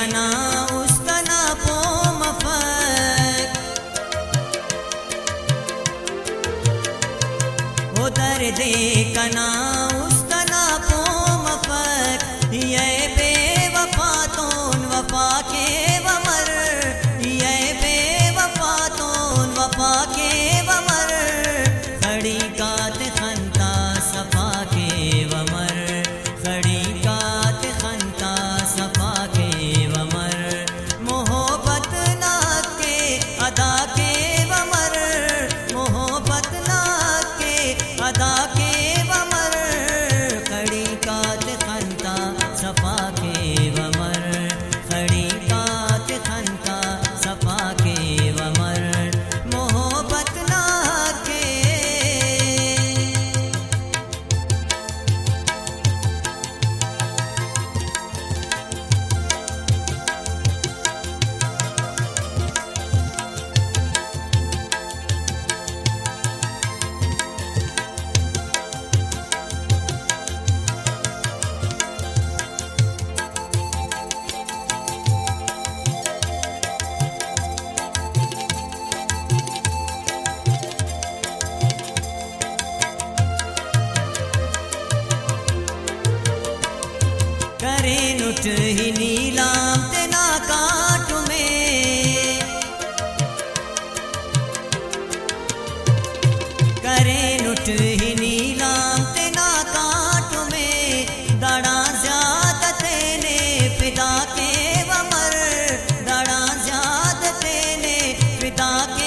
कना उस्तना pome fuck oh दर्द कना उस्तना पोम फक ये बेवफा तोन वफा के वमर ये बेवफा तोन वफा के वमर खड़ी कात खंता सफा के वमर खड़ी कात खंता सफा के वमर मोहब्बत ना के अदा के वमर मोहब्बत ना के अदा के वमर खड़ी कात खंता सफा के वमर खड़ी कात खंता सफा के वमर मोहब्बत ना के करे नुट ही नीलाम तेना काट में करे नुट ही नीलाम तेना काट में दड़ा ज्यादा तेने फिदा के वमर दड़ा ज्यादा तेने फिदा के